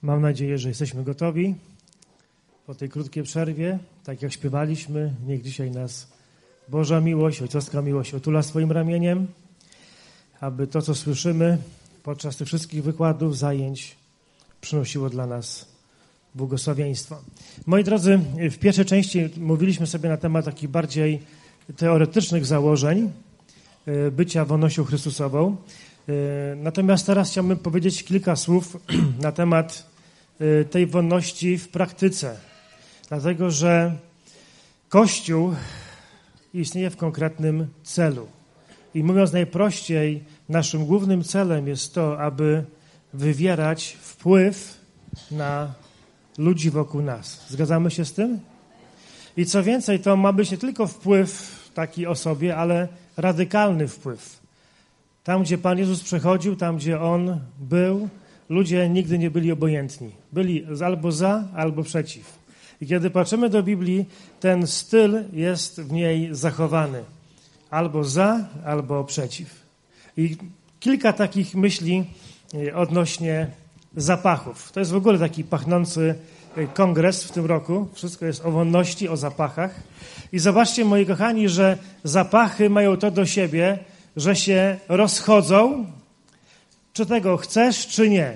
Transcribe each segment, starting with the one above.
Mam nadzieję, że jesteśmy gotowi po tej krótkiej przerwie. Tak jak śpiewaliśmy, niech dzisiaj nas Boża miłość, ojcowska miłość otula swoim ramieniem, aby to, co słyszymy podczas tych wszystkich wykładów, zajęć, przynosiło dla nas błogosławieństwo. Moi drodzy, w pierwszej części mówiliśmy sobie na temat takich bardziej teoretycznych założeń bycia wolnością Chrystusową. Natomiast teraz chciałbym powiedzieć kilka słów na temat tej wolności w praktyce. Dlatego, że Kościół istnieje w konkretnym celu. I mówiąc najprościej, naszym głównym celem jest to, aby wywierać wpływ na ludzi wokół nas. Zgadzamy się z tym? I co więcej, to ma być nie tylko wpływ taki o sobie, ale radykalny wpływ. Tam, gdzie Pan Jezus przechodził, tam, gdzie On był, ludzie nigdy nie byli obojętni. Byli albo za, albo przeciw. I kiedy patrzymy do Biblii, ten styl jest w niej zachowany. Albo za, albo przeciw. I kilka takich myśli odnośnie zapachów. To jest w ogóle taki pachnący kongres w tym roku. Wszystko jest o wolności, o zapachach. I zobaczcie, moi kochani, że zapachy mają to do siebie, że się rozchodzą, czy tego chcesz, czy nie.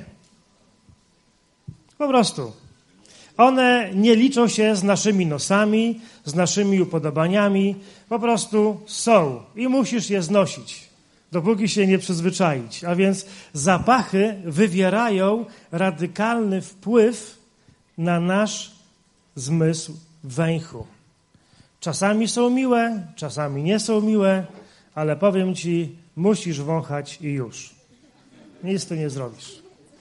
Po prostu. One nie liczą się z naszymi nosami, z naszymi upodobaniami. Po prostu są i musisz je znosić, dopóki się nie przyzwyczaić. A więc zapachy wywierają radykalny wpływ na nasz zmysł węchu. Czasami są miłe, czasami nie są miłe, ale powiem Ci, musisz wąchać i już. Nic tu nie zrobisz.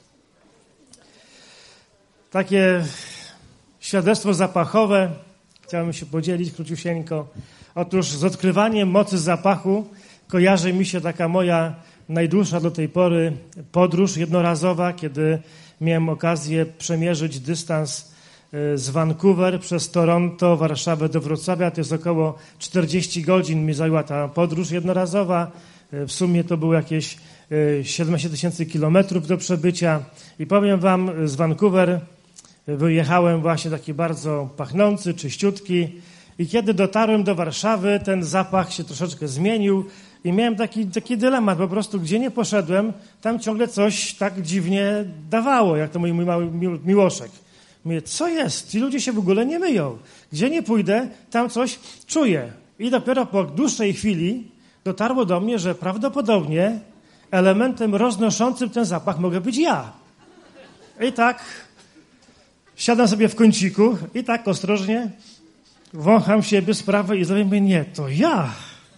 Takie świadectwo zapachowe chciałbym się podzielić króciusieńko. Otóż z odkrywaniem mocy zapachu kojarzy mi się taka moja najdłuższa do tej pory podróż jednorazowa, kiedy miałem okazję przemierzyć dystans z Vancouver przez Toronto, Warszawę do Wrocławia. To jest około 40 godzin mi zajęła ta podróż jednorazowa. W sumie to było jakieś 17 000 kilometrów do przebycia. I powiem wam, z Vancouver wyjechałem właśnie taki bardzo pachnący, czyściutki. I kiedy dotarłem do Warszawy, ten zapach się troszeczkę zmienił i miałem taki dylemat po prostu, gdzie nie poszedłem, tam ciągle coś tak dziwnie dawało, jak to mój mały Miłoszek. Mówię, co jest? Ci ludzie się w ogóle nie myją. Gdzie nie pójdę, tam coś czuję. I dopiero po dłuższej chwili dotarło do mnie, że prawdopodobnie elementem roznoszącym ten zapach mogę być ja. I tak siadam sobie w kąciku i tak ostrożnie wącham siebie z prawej i zrobię, mówię, nie, to ja.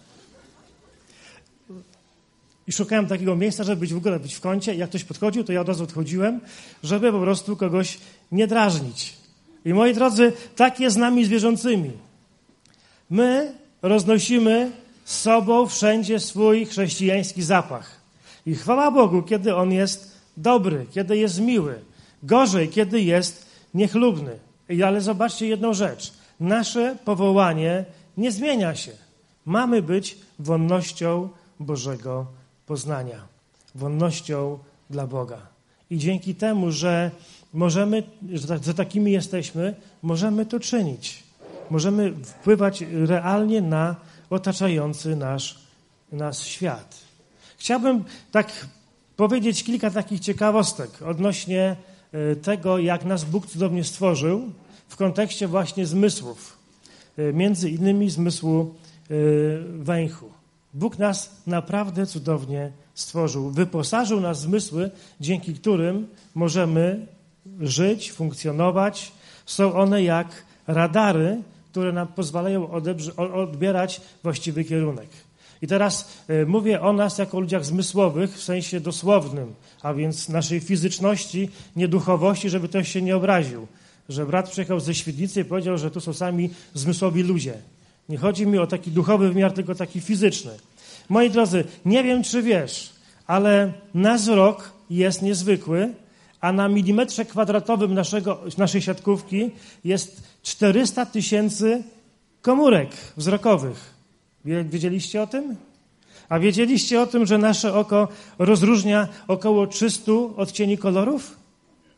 I szukałem takiego miejsca, żeby w ogóle być w kącie. Jak ktoś podchodził, to ja od razu odchodziłem, żeby po prostu kogoś nie drażnić. I moi drodzy, tak jest z nami zwierzącymi. My roznosimy z sobą wszędzie swój chrześcijański zapach. I chwała Bogu, kiedy on jest dobry, kiedy jest miły. Gorzej, kiedy jest niechlubny. Ale zobaczcie jedną rzecz. Nasze powołanie nie zmienia się. Mamy być wolnością Bożego poznania. Wolnością dla Boga. I dzięki temu, że możemy, że takimi jesteśmy, możemy to czynić. Możemy wpływać realnie na otaczający nas świat. Chciałbym tak powiedzieć kilka takich ciekawostek odnośnie tego, jak nas Bóg cudownie stworzył w kontekście właśnie zmysłów. Między innymi zmysłu węchu. Bóg nas naprawdę cudownie stworzył. Wyposażył nas w zmysły, dzięki którym możemy żyć, funkcjonować. Są one jak radary, które nam pozwalają odbierać właściwy kierunek. I teraz mówię o nas jako o ludziach zmysłowych w sensie dosłownym, a więc naszej fizyczności, nie duchowości, żeby ktoś się nie obraził. Że brat przyjechał ze Świdnicy i powiedział, że tu są sami zmysłowi ludzie. Nie chodzi mi o taki duchowy wymiar, tylko taki fizyczny. Moi drodzy, nie wiem, czy wiesz, ale nasz wzrok jest niezwykły, a na milimetrze kwadratowym naszej siatkówki jest 400 000 komórek wzrokowych. Wiedzieliście o tym? A wiedzieliście o tym, że nasze oko rozróżnia około 300 odcieni kolorów?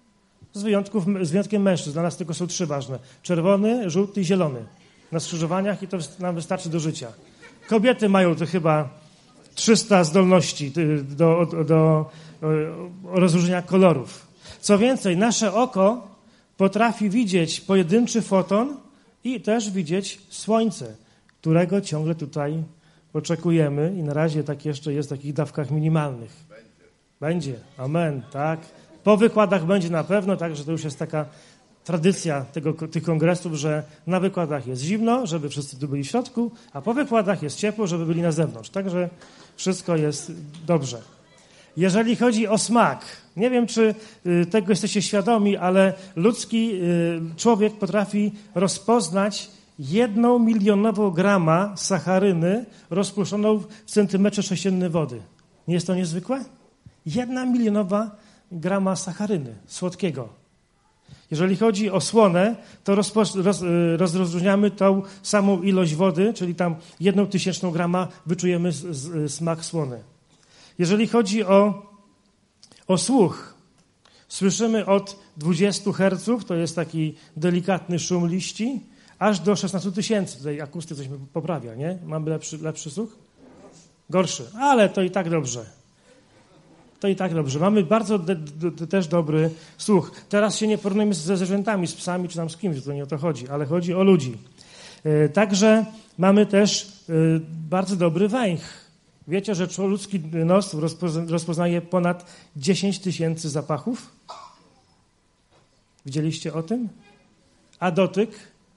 z wyjątkiem mężczyzn. Dla nas tylko są 3 ważne. Czerwony, żółty i zielony. Na skrzyżowaniach i to nam wystarczy do życia. Kobiety mają to chyba 300 zdolności do rozróżnienia kolorów. Co więcej, nasze oko potrafi widzieć pojedynczy foton i też widzieć słońce, którego ciągle tutaj oczekujemy i na razie tak jeszcze jest w takich dawkach minimalnych. Będzie. Amen, tak. Po wykładach będzie na pewno, także to już jest taka tradycja tych kongresów, że na wykładach jest zimno, żeby wszyscy tu byli w środku, a po wykładach jest ciepło, żeby byli na zewnątrz. Także wszystko jest dobrze. Jeżeli chodzi o smak, nie wiem, czy tego jesteście świadomi, ale ludzki człowiek potrafi rozpoznać 1 milionową grama sacharyny rozpuszczoną w centymetrze sześciennym wody. Nie jest to niezwykłe? 1 milionowa grama sacharyny słodkiego. Jeżeli chodzi o słone, to rozróżniamy tą samą ilość wody, czyli tam 1/1000 grama wyczujemy smak słony. Jeżeli chodzi o słuch, słyszymy od 20 Hz, to jest taki delikatny szum liści, aż do 16 000. Tutaj akustyk coś poprawia, nie? Mamy lepszy słuch? Gorszy, ale to i tak dobrze. To i tak dobrze. Mamy bardzo też dobry słuch. Teraz się nie porównujemy ze zwierzętami, z psami czy tam z kimś, to nie o to chodzi, ale chodzi o ludzi. Także mamy też bardzo dobry węch. Wiecie, że ludzki nos rozpoznaje ponad 10 000 zapachów? Widzieliście o tym? A dotyk?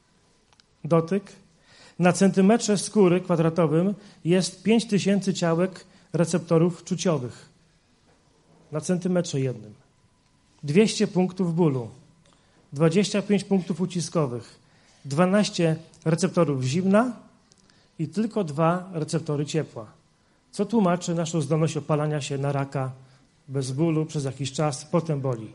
Na centymetrze skóry kwadratowym jest 5000 ciałek receptorów czuciowych. Na centymetrze jednym. 200 punktów bólu, 25 punktów uciskowych, 12 receptorów zimna i tylko 2 receptory ciepła. Co tłumaczy naszą zdolność opalania się na raka bez bólu przez jakiś czas, potem boli.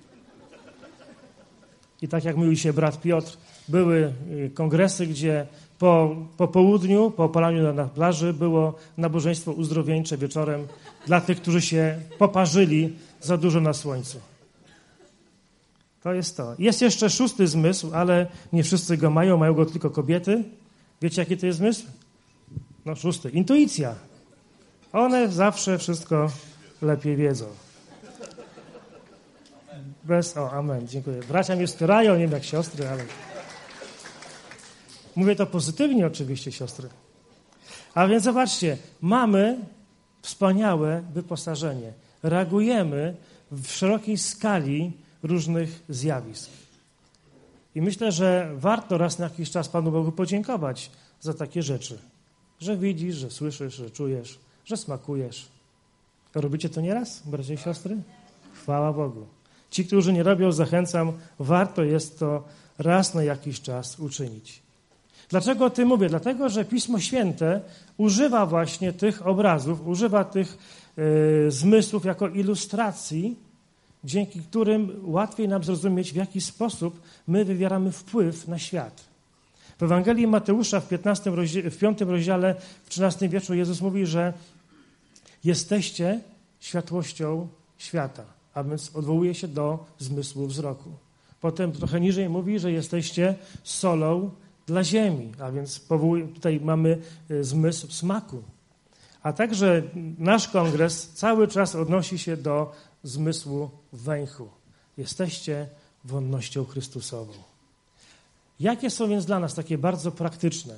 I tak jak mówił się brat Piotr, były kongresy, gdzie po południu, po opalaniu na plaży było nabożeństwo uzdrowieńcze wieczorem dla tych, którzy się poparzyli za dużo na słońcu. To jest to. Jest jeszcze 6. zmysł, ale nie wszyscy go mają go tylko kobiety. Wiecie, jaki to jest zmysł? 6. Intuicja. One zawsze wszystko lepiej wiedzą. Amen, dziękuję. Bracia mnie wspierają, nie wiem jak siostry, ale... Mówię to pozytywnie oczywiście, siostry. A więc zobaczcie, mamy wspaniałe wyposażenie. Reagujemy w szerokiej skali różnych zjawisk. I myślę, że warto raz na jakiś czas Panu Bogu podziękować za takie rzeczy. Że widzisz, że słyszysz, że czujesz, że smakujesz. Robicie to nieraz, bracia i siostry? Chwała Bogu. Ci, którzy nie robią, zachęcam, warto jest to raz na jakiś czas uczynić. Dlaczego o tym mówię? Dlatego, że Pismo Święte używa właśnie tych obrazów, używa tych zmysłów jako ilustracji, dzięki którym łatwiej nam zrozumieć, w jaki sposób my wywieramy wpływ na świat. W Ewangelii Mateusza w 5 rozdziale, w 13 wierszu Jezus mówi, że jesteście światłością świata, a więc odwołuje się do zmysłu wzroku. Potem trochę niżej mówi, że jesteście solą dla ziemi, a więc tutaj mamy zmysł smaku. A także nasz kongres cały czas odnosi się do zmysłu węchu. Jesteście wonnością Chrystusową. Jakie są więc dla nas takie bardzo praktyczne,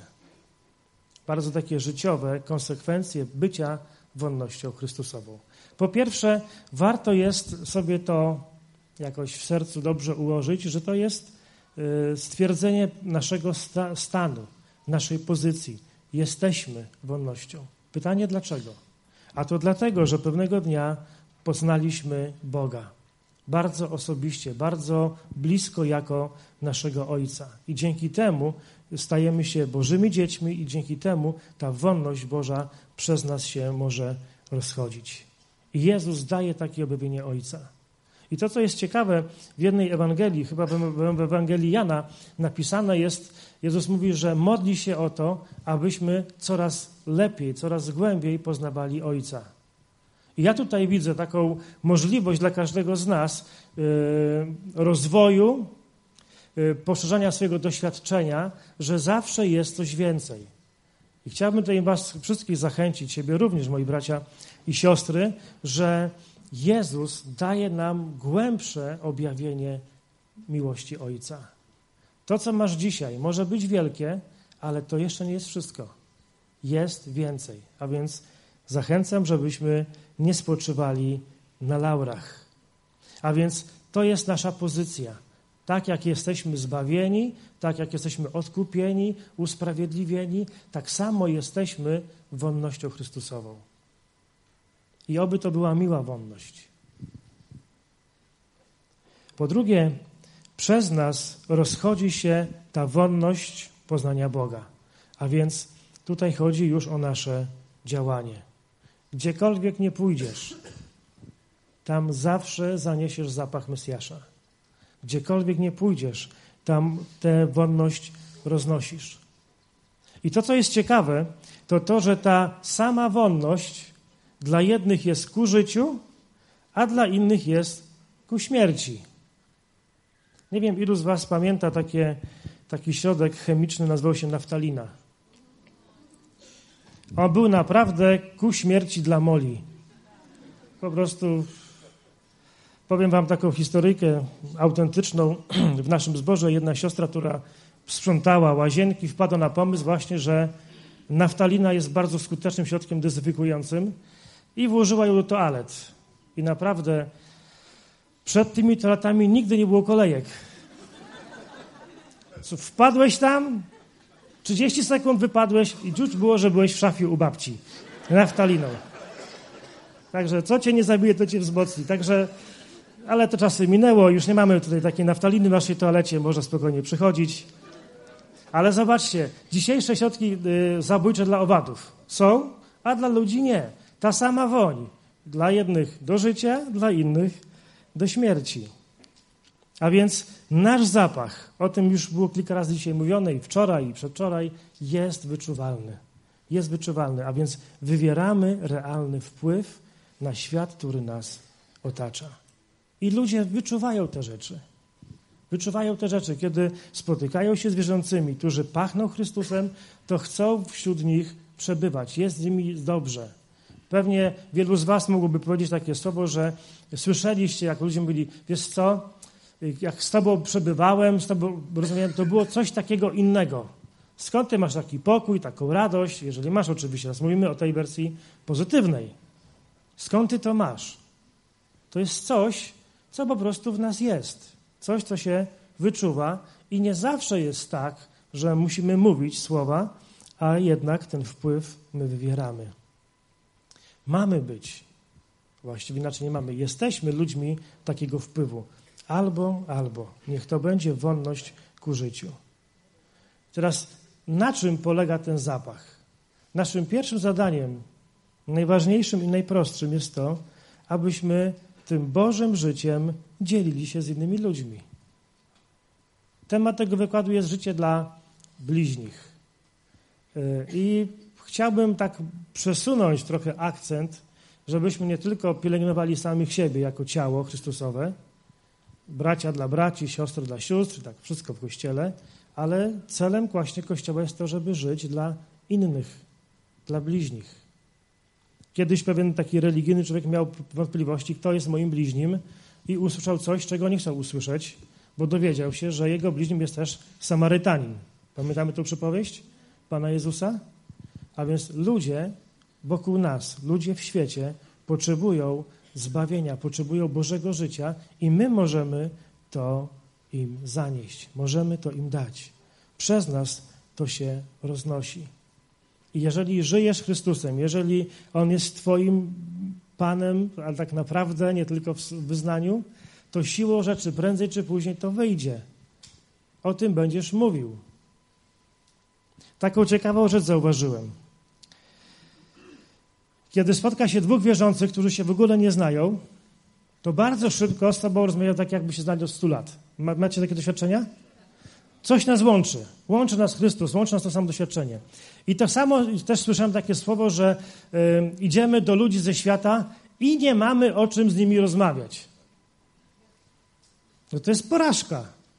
bardzo takie życiowe konsekwencje bycia wonnością Chrystusową? Po pierwsze, warto jest sobie to jakoś w sercu dobrze ułożyć, że to jest stwierdzenie naszego stanu, naszej pozycji. Jesteśmy wonnością. Pytanie dlaczego? A to dlatego, że pewnego dnia poznaliśmy Boga. Bardzo osobiście, bardzo blisko jako naszego Ojca. I dzięki temu stajemy się Bożymi dziećmi i dzięki temu ta wonność Boża przez nas się może rozchodzić. I Jezus daje takie objawienie Ojca. I to, co jest ciekawe, w jednej Ewangelii, chyba w Ewangelii Jana napisane jest, Jezus mówi, że modli się o to, abyśmy coraz lepiej, coraz głębiej poznawali Ojca. I ja tutaj widzę taką możliwość dla każdego z nas rozwoju, poszerzania swojego doświadczenia, że zawsze jest coś więcej. I chciałbym tutaj was wszystkich zachęcić, siebie również, moi bracia i siostry, że Jezus daje nam głębsze objawienie miłości Ojca. To, co masz dzisiaj, może być wielkie, ale to jeszcze nie jest wszystko. Jest więcej. A więc zachęcam, żebyśmy nie spoczywali na laurach. A więc to jest nasza pozycja. Tak jak jesteśmy zbawieni, tak jak jesteśmy odkupieni, usprawiedliwieni, tak samo jesteśmy wonnością Chrystusową. I oby to była miła wonność. Po drugie, przez nas rozchodzi się ta wonność poznania Boga. A więc tutaj chodzi już o nasze działanie. Gdziekolwiek nie pójdziesz, tam zawsze zaniesiesz zapach Mesjasza. Gdziekolwiek nie pójdziesz, tam tę wonność roznosisz. I to, co jest ciekawe, to to, że ta sama wonność dla jednych jest ku życiu, a dla innych jest ku śmierci. Nie wiem, ilu z was pamięta taki środek chemiczny, nazywał się naftalina. On był naprawdę ku śmierci dla moli. Po prostu powiem wam taką historyjkę autentyczną. W naszym zborze jedna siostra, która sprzątała łazienki, wpadła na pomysł właśnie, że naftalina jest bardzo skutecznym środkiem dezynfekującym i włożyła ją do toalet. I naprawdę przed tymi toaletami nigdy nie było kolejek. Wpadłeś tam, 30 sekund wypadłeś i czuć było, że byłeś w szafie u babci. Naftaliną. Także co cię nie zabije, to cię wzmocni. Także, ale to czasy minęło, już nie mamy tutaj takiej naftaliny w naszej toalecie, można spokojnie przychodzić. Ale zobaczcie, dzisiejsze środki zabójcze dla owadów są, a dla ludzi nie. Ta sama woń. Dla jednych do życia, dla innych do śmierci. A więc nasz zapach, o tym już było kilka razy dzisiaj mówione i wczoraj, i przedwczoraj, jest wyczuwalny. Jest wyczuwalny, a więc wywieramy realny wpływ na świat, który nas otacza. I ludzie wyczuwają te rzeczy. Wyczuwają te rzeczy, kiedy spotykają się z wierzącymi, którzy pachną Chrystusem, to chcą wśród nich przebywać. Jest z nimi dobrze. Pewnie wielu z was mogłoby powiedzieć takie słowo, że słyszeliście, jak ludzie mówili, wiesz co, jak z tobą przebywałem, z tobą rozmawiałem, to było coś takiego innego. Skąd ty masz taki pokój, taką radość? Jeżeli masz oczywiście, teraz mówimy o tej wersji pozytywnej. Skąd ty to masz? To jest coś, co po prostu w nas jest. Coś, co się wyczuwa i nie zawsze jest tak, że musimy mówić słowa, a jednak ten wpływ my wywieramy. Mamy być, właściwie inaczej nie mamy, jesteśmy ludźmi takiego wpływu. Albo. Niech to będzie wonność ku życiu. Teraz, na czym polega ten zapach? Naszym pierwszym zadaniem, najważniejszym i najprostszym jest to, abyśmy tym Bożym życiem dzielili się z innymi ludźmi. Temat tego wykładu jest życie dla bliźnich. I chciałbym tak przesunąć trochę akcent, żebyśmy nie tylko pielęgnowali samych siebie jako ciało Chrystusowe, bracia dla braci, siostry dla sióstr, tak wszystko w Kościele, ale celem właśnie Kościoła jest to, żeby żyć dla innych, dla bliźnich. Kiedyś pewien taki religijny człowiek miał wątpliwości, kto jest moim bliźnim i usłyszał coś, czego nie chciał usłyszeć, bo dowiedział się, że jego bliźnim jest też Samarytanin. Pamiętamy tę przypowieść Pana Jezusa? A więc ludzie wokół nas, ludzie w świecie potrzebują zbawienia, potrzebują Bożego życia i my możemy to im zanieść, możemy to im dać. Przez nas to się roznosi. I jeżeli żyjesz Chrystusem, jeżeli On jest twoim Panem, ale tak naprawdę nie tylko w wyznaniu, to siłą rzeczy prędzej czy później to wyjdzie. O tym będziesz mówił. Taką ciekawą rzecz zauważyłem. Kiedy spotka się dwóch wierzących, którzy się w ogóle nie znają, to bardzo szybko z tobą rozmawiają tak, jakby się znali od 100 lat. Macie takie doświadczenia? Coś nas łączy. Łączy nas Chrystus, łączy nas to samo doświadczenie. I to samo też słyszałem takie słowo, że idziemy do ludzi ze świata i nie mamy o czym z nimi rozmawiać. No to jest porażka.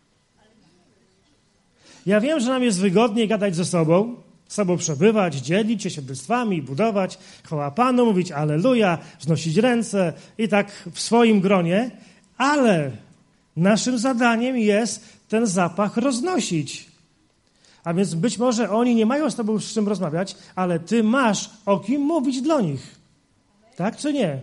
Ja wiem, że nam jest wygodniej gadać ze sobą przebywać, dzielić się świadectwami, budować, chwała Panu, mówić alleluja, wznosić ręce i tak w swoim gronie, ale naszym zadaniem jest ten zapach roznosić. A więc być może oni nie mają z tobą z czym rozmawiać, ale ty masz o kim mówić dla nich. Tak czy nie?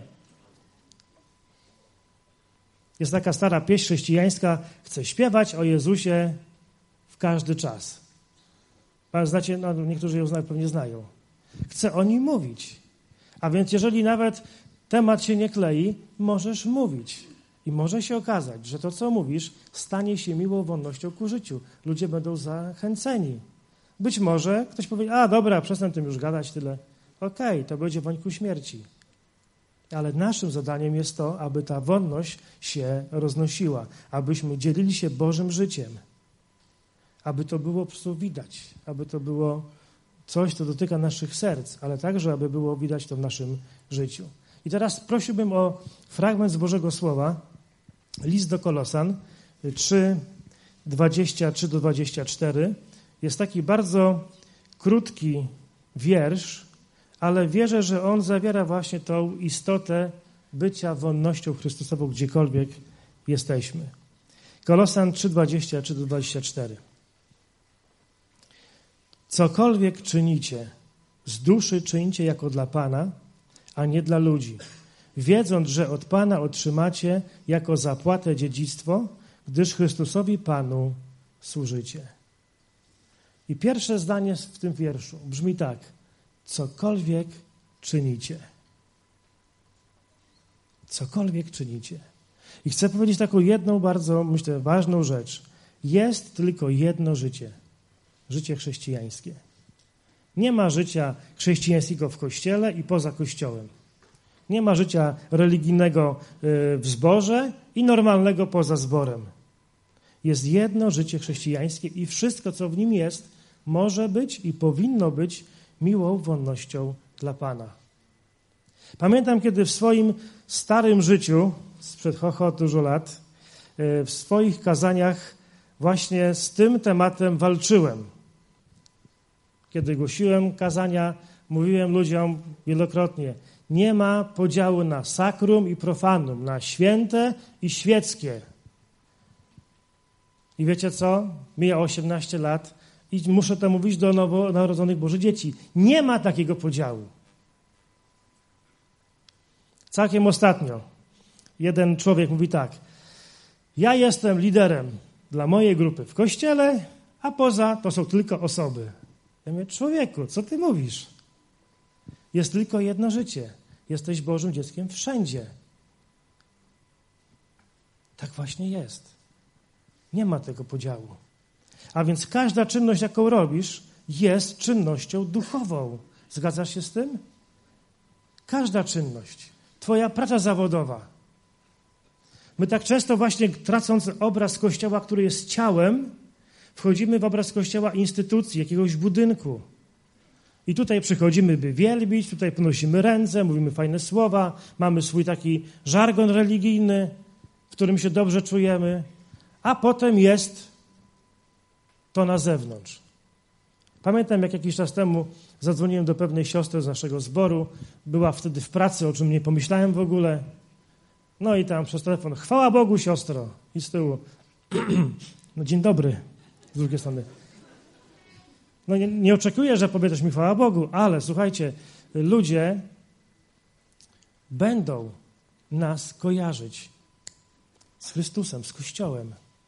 Jest taka stara pieśń chrześcijańska, chcę śpiewać o Jezusie w każdy czas. Znacie, no niektórzy ją pewnie znają. Chcę o nim mówić. A więc jeżeli nawet temat się nie klei, możesz mówić. I może się okazać, że to, co mówisz, stanie się miłą wonnością ku życiu. Ludzie będą zachęceni. Być może ktoś powie, a dobra, przestań tym już gadać tyle. Okej, to będzie woń ku śmierci. Ale naszym zadaniem jest to, aby ta wonność się roznosiła, abyśmy dzielili się Bożym życiem, aby to było po prostu widać, aby to było coś, co dotyka naszych serc, ale także, aby było widać to w naszym życiu. I teraz prosiłbym o fragment z Bożego Słowa, list do Kolosan 3, 23-24. Jest taki bardzo krótki wiersz, ale wierzę, że on zawiera właśnie tą istotę bycia wonnością Chrystusową, gdziekolwiek jesteśmy. Kolosan 3, 23-24. Cokolwiek czynicie, z duszy czyńcie jako dla Pana, a nie dla ludzi, wiedząc, że od Pana otrzymacie jako zapłatę dziedzictwo, gdyż Chrystusowi Panu służycie. I pierwsze zdanie w tym wierszu brzmi tak. Cokolwiek czynicie. Cokolwiek czynicie. I chcę powiedzieć taką jedną bardzo, myślę, ważną rzecz. Jest tylko jedno życie. Życie chrześcijańskie. Nie ma życia chrześcijańskiego w Kościele i poza Kościołem. Nie ma życia religijnego w zborze i normalnego poza zborem. Jest jedno życie chrześcijańskie i wszystko, co w nim jest, może być i powinno być miłą wonnością dla Pana. Pamiętam, kiedy w swoim starym życiu, sprzed dużo lat, w swoich kazaniach właśnie z tym tematem walczyłem. Kiedy głosiłem kazania, mówiłem ludziom wielokrotnie, nie ma podziału na sakrum i profanum, na święte i świeckie. I wiecie co? Mija 18 lat i muszę to mówić do nowonarodzonych Bożych dzieci. Nie ma takiego podziału. Całkiem ostatnio jeden człowiek mówi tak. Ja jestem liderem dla mojej grupy w kościele, a poza to są tylko osoby. Ja mówię, człowieku, co ty mówisz? Jest tylko jedno życie. Jesteś Bożym dzieckiem wszędzie. Tak właśnie jest. Nie ma tego podziału. A więc każda czynność, jaką robisz, jest czynnością duchową. Zgadzasz się z tym? Każda czynność. Twoja praca zawodowa. My tak często właśnie tracąc obraz Kościoła, który jest ciałem, wchodzimy w obraz Kościoła instytucji, jakiegoś budynku. I tutaj przychodzimy, by wielbić, tutaj podnosimy ręce, mówimy fajne słowa, mamy swój taki żargon religijny, w którym się dobrze czujemy, a potem jest to na zewnątrz. Pamiętam, jak jakiś czas temu zadzwoniłem do pewnej siostry z naszego zboru, była wtedy w pracy, o czym nie pomyślałem w ogóle. No i tam przez telefon, chwała Bogu, siostro. I z tyłu, no dzień dobry, z drugiej strony. No nie oczekuję, że powiesz mi chwała Bogu, ale słuchajcie, ludzie będą nas kojarzyć z Chrystusem, z Kościołem.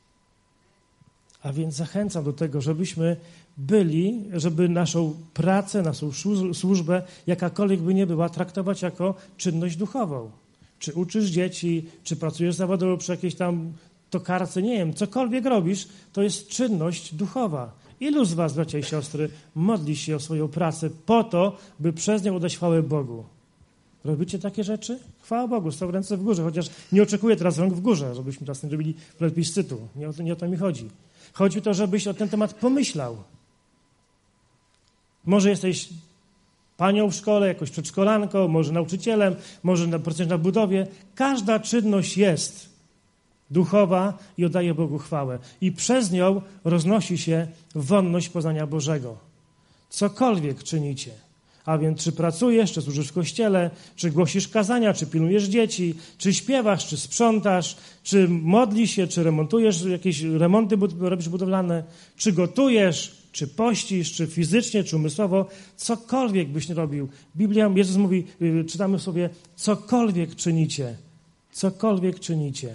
A więc zachęcam do tego, żebyśmy byli, żeby naszą pracę, naszą służbę, jakakolwiek by nie była, traktować jako czynność duchową. Czy uczysz dzieci, czy pracujesz zawodowo przy jakiejś tam tokarce, nie wiem, cokolwiek robisz, to jest czynność duchowa. Ilu z was, bracia i siostry, modli się o swoją pracę po to, by przez nią oddać chwałę Bogu? Robicie takie rzeczy? Chwała Bogu, są ręce w górze, chociaż nie oczekuję teraz rąk w górze, żebyśmy teraz nie robili plebiscytu. Nie o to mi chodzi. Chodzi o to, żebyś o ten temat pomyślał. Może jesteś panią w szkole, jakąś przedszkolanką, może nauczycielem, może pracując na budowie. Każda czynność jest duchowa i oddaje Bogu chwałę. I przez nią roznosi się wonność poznania Bożego. Cokolwiek czynicie, a więc czy pracujesz, czy służysz w kościele, czy głosisz kazania, czy pilnujesz dzieci, czy śpiewasz, czy sprzątasz, czy modlisz się, czy remontujesz jakieś remonty, robisz budowlane, czy gotujesz, czy pościsz, czy fizycznie, czy umysłowo, cokolwiek byś nie robił. Biblia, Jezus mówi, czytamy sobie, cokolwiek czynicie. Cokolwiek czynicie.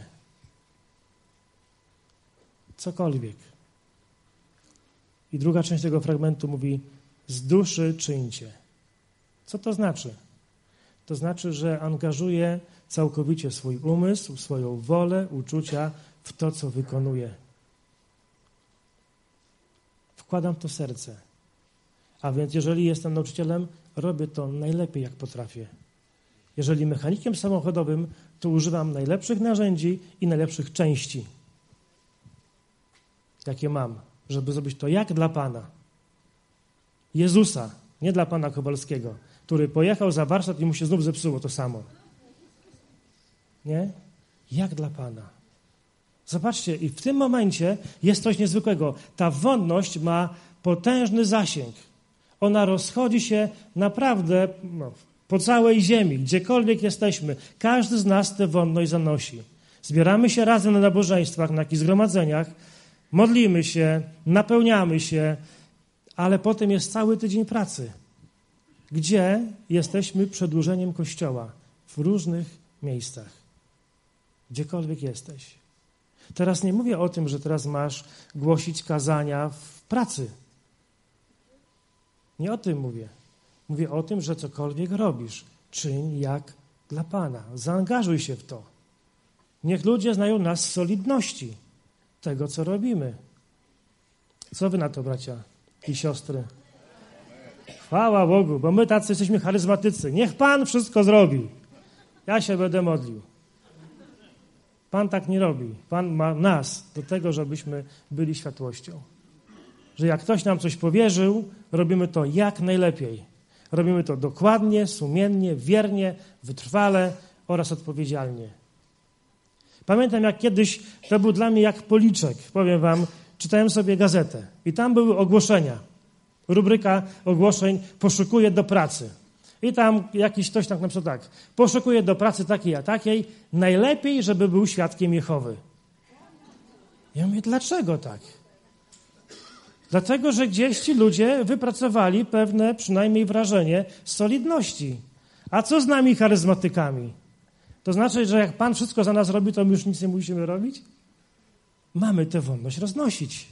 Cokolwiek. I druga część tego fragmentu mówi, z duszy czyńcie. Co to znaczy? To znaczy, że angażuje całkowicie swój umysł, swoją wolę, uczucia w to, co wykonuje. Wkładam to serce. A więc jeżeli jestem nauczycielem, robię to najlepiej, jak potrafię. Jeżeli mechanikiem samochodowym, to używam najlepszych narzędzi i najlepszych części, jakie mam, żeby zrobić to jak dla Pana. Jezusa, nie dla Pana Kowalskiego, który pojechał za warsztat i mu się znów zepsuło to samo. Nie? Jak dla Pana. Zobaczcie, i w tym momencie jest coś niezwykłego. Ta wonność ma potężny zasięg. Ona rozchodzi się naprawdę po całej ziemi, gdziekolwiek jesteśmy. Każdy z nas tę wonność zanosi. Zbieramy się razem na nabożeństwach, na jakichś zgromadzeniach, modlimy się, napełniamy się, ale potem jest cały tydzień pracy, gdzie jesteśmy przedłużeniem Kościoła w różnych miejscach. Gdziekolwiek jesteś. Teraz nie mówię o tym, że teraz masz głosić kazania w pracy. Nie o tym mówię. Mówię o tym, że cokolwiek robisz, czyń jak dla Pana. Zaangażuj się w to. Niech ludzie znają nas z solidności tego, co robimy. Co wy na to, bracia i siostry? Chwała Bogu, bo my tacy jesteśmy charyzmatycy. Niech Pan wszystko zrobi. Ja się będę modlił. Pan tak nie robi. Pan ma nas do tego, żebyśmy byli światłością. Że jak ktoś nam coś powierzył, robimy to jak najlepiej. Robimy to dokładnie, sumiennie, wiernie, wytrwale oraz odpowiedzialnie. Pamiętam, jak kiedyś, to był dla mnie jak policzek. Powiem wam, czytałem sobie gazetę i tam były ogłoszenia. Rubryka ogłoszeń poszukuje do pracy. I tam jakiś ktoś tam napisał tak. Poszukuje do pracy takiej a takiej. Najlepiej, żeby był świadkiem Jehowy. Ja mówię, dlaczego tak? Dlatego, że gdzieś ci ludzie wypracowali pewne przynajmniej wrażenie solidności. A co z nami charyzmatykami? To znaczy, że jak Pan wszystko za nas robi, to my już nic nie musimy robić? Mamy tę wolność roznosić.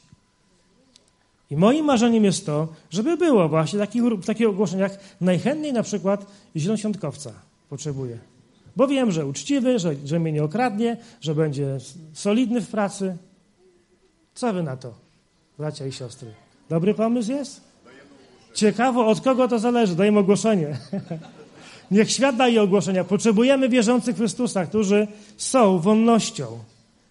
I moim marzeniem jest to, żeby było właśnie w takich ogłoszeniach najchętniej na przykład zielonoświątkowca potrzebuję. Bo wiem, że uczciwy, że mnie nie okradnie, że będzie solidny w pracy. Co wy na to, bracia i siostry? Dobry pomysł jest? Ciekawo, od kogo to zależy. Dajmy ogłoszenie. Niech świat daje ogłoszenia. Potrzebujemy wierzących w Chrystusa, którzy są wonnością.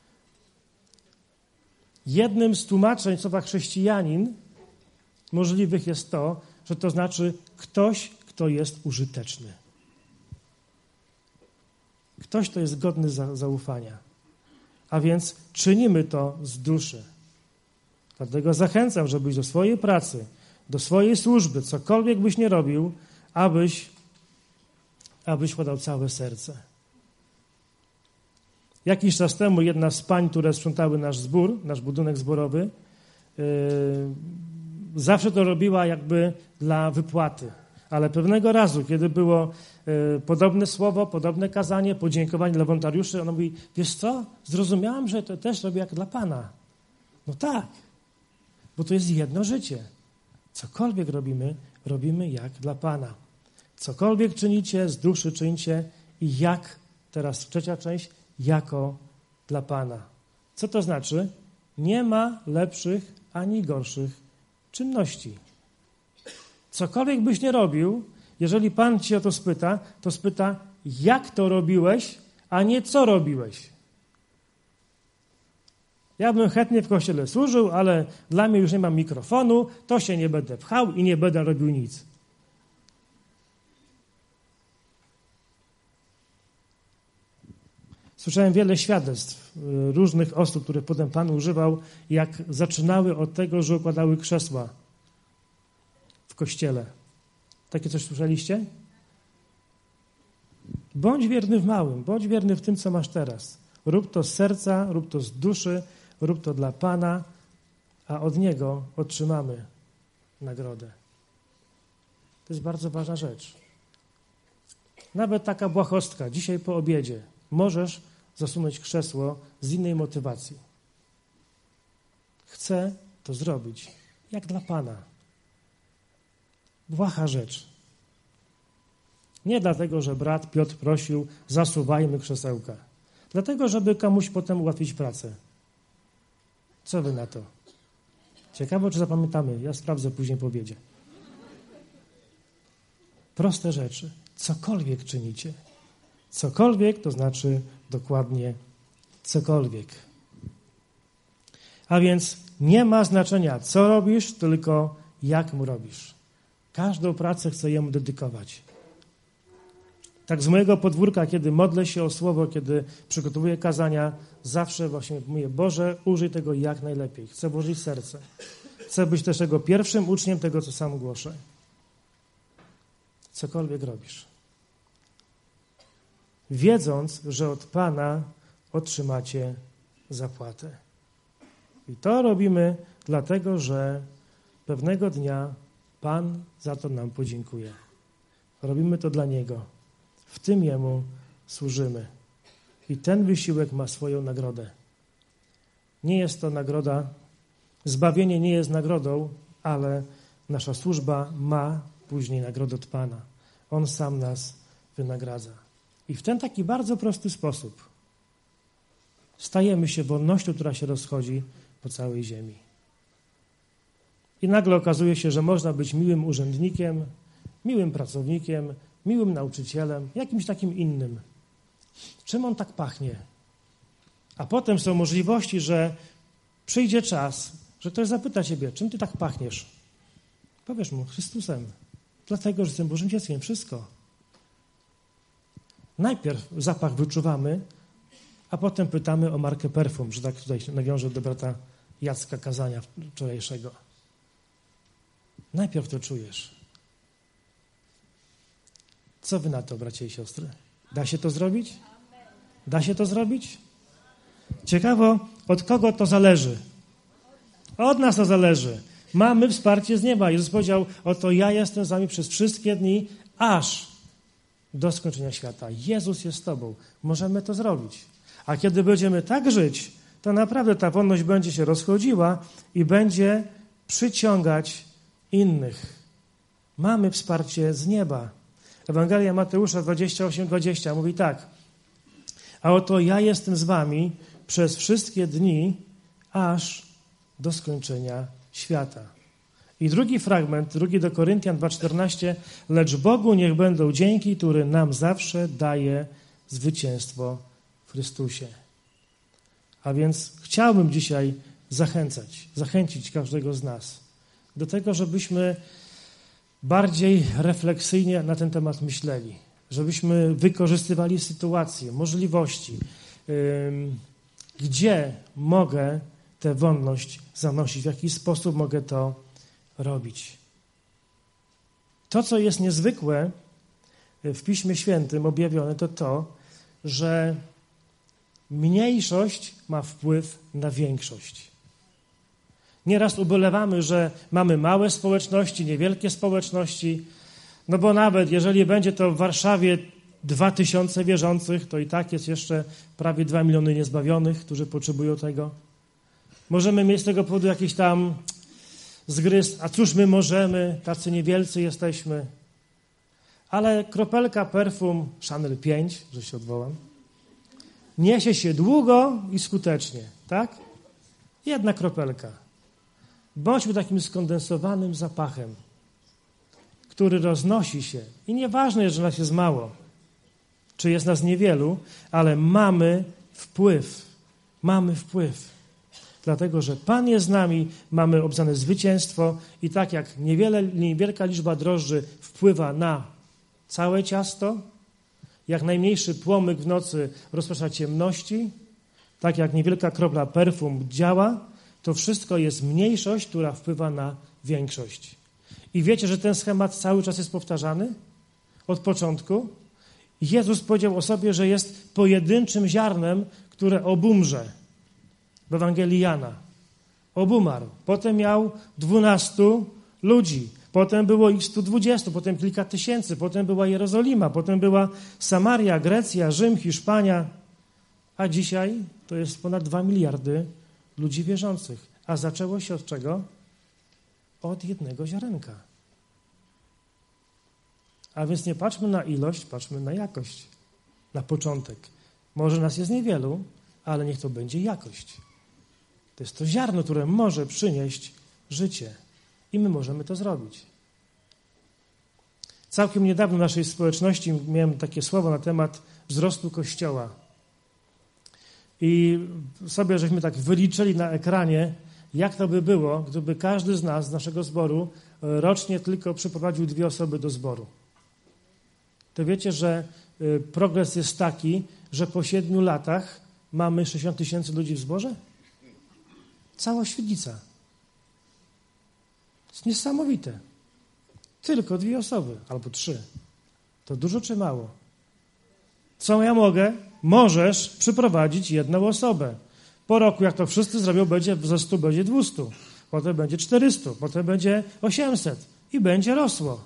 Jednym z tłumaczeń słowa chrześcijanin możliwych jest to, że to znaczy ktoś, kto jest użyteczny. Ktoś, kto jest godny zaufania. A więc czynimy to z duszy. Dlatego zachęcam, żebyś do swojej pracy, do swojej służby, cokolwiek byś nie robił, abyś wkładał całe serce. Jakiś czas temu jedna z pań, które sprzątały nasz zbór, nasz budynek zborowy, zawsze to robiła jakby dla wypłaty. Ale pewnego razu, kiedy było podobne słowo, podobne kazanie, podziękowanie dla wolontariuszy, ona mówi, wiesz co, zrozumiałam, że to też robię jak dla Pana. No tak, bo to jest jedno życie. Cokolwiek robimy, robimy jak dla Pana. Cokolwiek czynicie, z duszy czyńcie i jak, teraz trzecia część, jako dla Pana. Co to znaczy? Nie ma lepszych ani gorszych czynności. Cokolwiek byś nie robił, jeżeli Pan cię o to spyta, to spyta, jak to robiłeś, a nie co robiłeś. Ja bym chętnie w kościele służył, ale dla mnie już nie mam mikrofonu, to się nie będę pchał i nie będę robił nic. Słyszałem wiele świadectw różnych osób, które potem Pan używał, jak zaczynały od tego, że układały krzesła w kościele. Takie coś słyszeliście? Bądź wierny w małym, bądź wierny w tym, co masz teraz. Rób to z serca, rób to z duszy, rób to dla Pana, a od Niego otrzymamy nagrodę. To jest bardzo ważna rzecz. Nawet taka błahostka. Dzisiaj po obiedzie możesz zasunąć krzesło z innej motywacji. Chcę to zrobić, jak dla Pana. Błaha rzecz. Nie dlatego, że brat Piotr prosił, zasuwajmy krzesełka. Dlatego, żeby komuś potem ułatwić pracę. Co wy na to? Ciekawe, czy zapamiętamy. Ja sprawdzę później po obiedzie. Proste rzeczy. Cokolwiek czynicie. Cokolwiek to znaczy dokładnie cokolwiek. A więc nie ma znaczenia, co robisz, tylko jak mu robisz. Każdą pracę chcę jemu dedykować. Tak z mojego podwórka, kiedy modlę się o słowo, kiedy przygotowuję kazania, zawsze właśnie mówię, Boże, użyj tego jak najlepiej. Chcę włożyć serce. Chcę być też tego pierwszym uczniem tego, co sam głoszę. Cokolwiek robisz. Wiedząc, że od Pana otrzymacie zapłatę. I to robimy dlatego, że pewnego dnia Pan za to nam podziękuje. Robimy to dla Niego. W tym Jemu służymy. I ten wysiłek ma swoją nagrodę. Nie jest to nagroda, zbawienie nie jest nagrodą, ale nasza służba ma później nagrodę od Pana. On sam nas wynagradza. I w ten taki bardzo prosty sposób stajemy się wolnością, która się rozchodzi po całej ziemi. I nagle okazuje się, że można być miłym urzędnikiem, miłym pracownikiem, miłym nauczycielem, jakimś takim innym. Czym on tak pachnie? A potem są możliwości, że przyjdzie czas, że ktoś zapyta ciebie, czym ty tak pachniesz? Powiesz mu, Chrystusem. Dlatego, że jestem Bożym dzieckiem. Wszystko. Najpierw zapach wyczuwamy, a potem pytamy o markę perfum, że tak tutaj nawiążę do brata Jacka kazania wczorajszego. Najpierw to czujesz. Co wy na to, bracia i siostry? Da się to zrobić? Da się to zrobić? Ciekawo, od kogo to zależy? Od nas to zależy. Mamy wsparcie z nieba. Jezus powiedział, oto ja jestem z wami przez wszystkie dni, aż do skończenia świata. Jezus jest z tobą. Możemy to zrobić. A kiedy będziemy tak żyć, to naprawdę ta wolność będzie się rozchodziła i będzie przyciągać innych. Mamy wsparcie z nieba. Ewangelia Mateusza 28:20 mówi tak. A oto ja jestem z wami przez wszystkie dni, aż do skończenia świata. I drugi fragment, 2 do Koryntian 2:14. Lecz Bogu niech będą dzięki, który nam zawsze daje zwycięstwo w Chrystusie. A więc chciałbym dzisiaj zachęcić każdego z nas do tego, żebyśmy bardziej refleksyjnie na ten temat myśleli, żebyśmy wykorzystywali sytuacje, możliwości, gdzie mogę tę wolność zanosić, w jaki sposób mogę to robić. To, co jest niezwykłe w Piśmie Świętym objawione, to to, że mniejszość ma wpływ na większość. Nieraz ubolewamy, że mamy małe społeczności, niewielkie społeczności, no bo nawet jeżeli będzie to w Warszawie 2000 wierzących, to i tak jest jeszcze prawie 2 miliony niezbawionych, którzy potrzebują tego. Możemy mieć z tego powodu jakiś tam zgryz, a cóż my możemy, tacy niewielcy jesteśmy. Ale kropelka perfum Chanel 5, że się odwołam, niesie się długo i skutecznie, tak? Jedna kropelka. Bądźmy takim skondensowanym zapachem, który roznosi się. I nieważne jest, że nas jest mało, czy jest nas niewielu, ale mamy wpływ. Mamy wpływ. Dlatego, że Pan jest z nami, mamy obzane zwycięstwo i tak jak niewielka liczba drożdży wpływa na całe ciasto, jak najmniejszy płomyk w nocy rozprasza ciemności, tak jak niewielka kropla perfum działa, to wszystko jest mniejszość, która wpływa na większość. I wiecie, że ten schemat cały czas jest powtarzany? Od początku. Jezus powiedział o sobie, że jest pojedynczym ziarnem, które obumrze. W Ewangelii Jana. Obumarł. Potem miał 12 ludzi. Potem było ich 120, potem kilka tysięcy. Potem była Jerozolima, potem była Samaria, Grecja, Rzym, Hiszpania. A dzisiaj to jest ponad 2 miliardy ludzi wierzących. A zaczęło się od czego? Od jednego ziarenka. A więc nie patrzmy na ilość, patrzmy na jakość. Na początek. Może nas jest niewielu, ale niech to będzie jakość. To jest to ziarno, które może przynieść życie. I my możemy to zrobić. Całkiem niedawno w naszej społeczności miałem takie słowo na temat wzrostu Kościoła. I sobie żeśmy tak wyliczyli na ekranie, jak to by było, gdyby każdy z nas, z naszego zboru, rocznie tylko przyprowadził 2 osoby do zboru. To wiecie, że progres jest taki, że po 7 latach mamy 60 000 ludzi w zborze? Cała Świdnica. To jest niesamowite. Tylko 2 osoby, albo 3. To dużo czy mało? Co ja mogę? Możesz przyprowadzić 1 osobę. Po roku, jak to wszyscy zrobią, będzie ze 100 będzie 200. Potem będzie 400, potem będzie 800 i będzie rosło.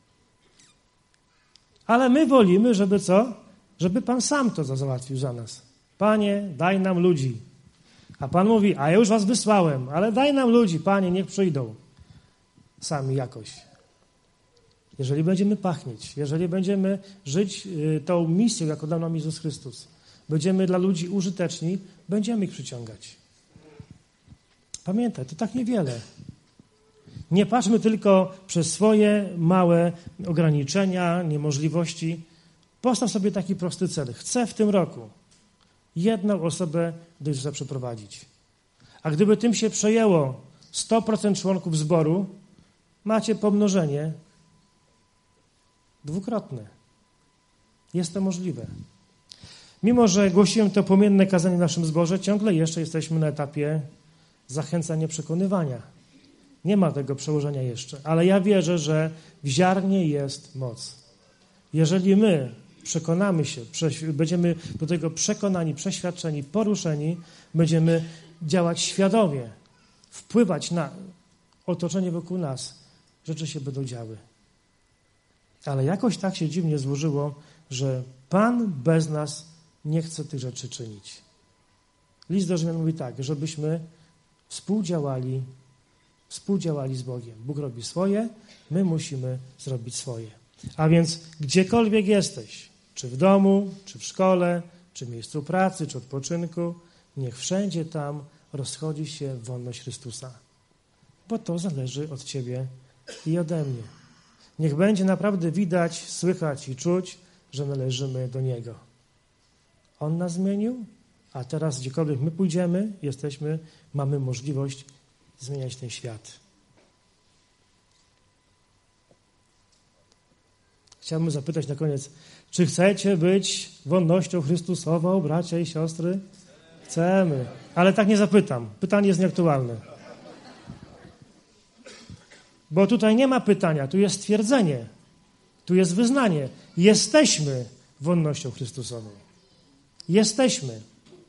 Ale my wolimy, żeby co? Żeby Pan sam to załatwił za nas. Panie, daj nam ludzi. A Pan mówi, a ja już was wysłałem, ale daj nam ludzi, Panie, niech przyjdą. Sami jakoś. Jeżeli będziemy pachnieć, jeżeli będziemy żyć tą misją, jaką dał nam Jezus Chrystus, będziemy dla ludzi użyteczni, będziemy ich przyciągać. Pamiętaj, to tak niewiele. Nie patrzmy tylko przez swoje małe ograniczenia, niemożliwości. Postaw sobie taki prosty cel. Chcę w tym roku 1 osobę do Jezusa przeprowadzić. A gdyby tym się przejęło 100% członków zboru, macie pomnożenie dwukrotne. Jest to możliwe. Mimo że głosiłem to płomienne kazanie w naszym zborze, ciągle jeszcze jesteśmy na etapie zachęcania, przekonywania. Nie ma tego przełożenia jeszcze, ale ja wierzę, że w ziarnie jest moc. Jeżeli my przekonamy się, będziemy do tego przekonani, przeświadczeni, poruszeni, będziemy działać świadomie, wpływać na otoczenie wokół nas, rzeczy się będą działy. Ale jakoś tak się dziwnie złożyło, że Pan bez nas nie chce tych rzeczy czynić. List do Rzymian mówi tak, żebyśmy współdziałali z Bogiem. Bóg robi swoje, my musimy zrobić swoje. A więc gdziekolwiek jesteś, czy w domu, czy w szkole, czy w miejscu pracy, czy odpoczynku, niech wszędzie tam rozchodzi się wolność Chrystusa. Bo to zależy od ciebie i ode mnie. Niech będzie naprawdę widać, słychać i czuć, że należymy do Niego. On nas zmienił, a teraz gdziekolwiek my pójdziemy, mamy możliwość zmieniać ten świat. Chciałbym zapytać na koniec, czy chcecie być wolnością Chrystusową, bracia i siostry? Chcemy, ale tak nie zapytam. Pytanie jest nieaktualne. Bo tutaj nie ma pytania, tu jest stwierdzenie, tu jest wyznanie. Jesteśmy wolnością Chrystusową. Jesteśmy.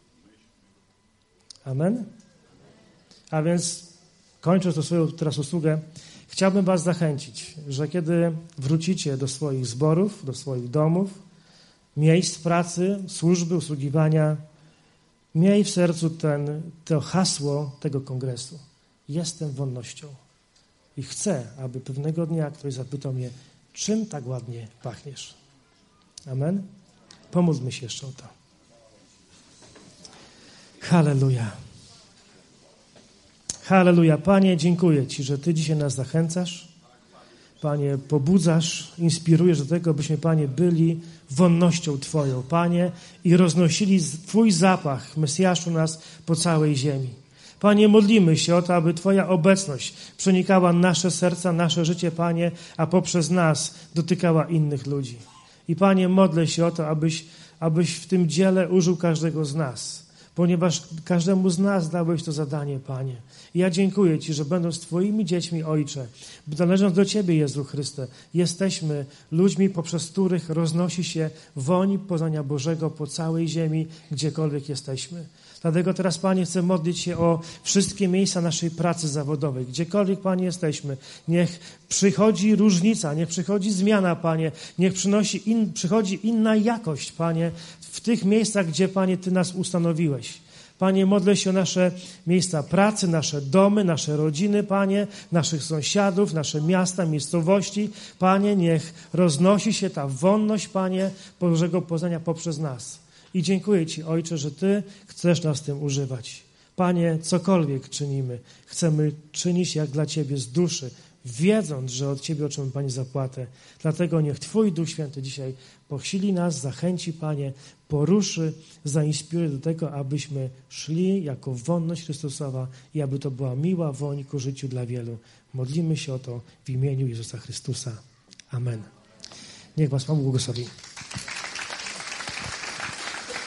Amen? A więc, kończąc tą swoją teraz usługę, chciałbym was zachęcić, że kiedy wrócicie do swoich zborów, do swoich domów, miejsc pracy, służby, usługiwania, miej w sercu to hasło tego kongresu. Jestem wolnością. I chcę, aby pewnego dnia ktoś zapytał mnie, czym tak ładnie pachniesz. Amen? Pomódlmy się jeszcze o to. Halleluja. Halleluja. Panie, dziękuję Ci, że Ty dzisiaj nas zachęcasz. Panie, pobudzasz, inspirujesz do tego, byśmy, Panie, byli wolnością Twoją, Panie, i roznosili Twój zapach, Mesjaszu, nas po całej ziemi. Panie, modlimy się o to, aby Twoja obecność przenikała nasze serca, nasze życie, Panie, a poprzez nas dotykała innych ludzi. I Panie, modlę się o to, abyś w tym dziele użył każdego z nas, ponieważ każdemu z nas dałeś to zadanie, Panie. I ja dziękuję Ci, że będąc Twoimi dziećmi, Ojcze, należąc do Ciebie, Jezu Chryste, jesteśmy ludźmi, poprzez których roznosi się woń poznania Bożego po całej ziemi, gdziekolwiek jesteśmy. Dlatego teraz, Panie, chcę modlić się o wszystkie miejsca naszej pracy zawodowej. Gdziekolwiek, Panie, jesteśmy. Niech przychodzi różnica, niech przychodzi zmiana, Panie. Niech przychodzi inna jakość, Panie, w tych miejscach, gdzie, Panie, Ty nas ustanowiłeś. Panie, modlę się o nasze miejsca pracy, nasze domy, nasze rodziny, Panie, naszych sąsiadów, nasze miasta, miejscowości. Panie, niech roznosi się ta wonność, Panie, Bożego poznania poprzez nas. I dziękuję Ci, Ojcze, że Ty chcesz nas tym używać. Panie, cokolwiek czynimy, chcemy czynić jak dla Ciebie z duszy, wiedząc, że od Ciebie otrzymamy, Panie, zapłatę. Dlatego niech Twój Duch Święty dzisiaj posili nas, zachęci, Panie, poruszy, zainspiruje do tego, abyśmy szli jako wonność Chrystusowa i aby to była miła woń ku życiu dla wielu. Modlimy się o to w imieniu Jezusa Chrystusa. Amen. Niech Was Pan błogosławi.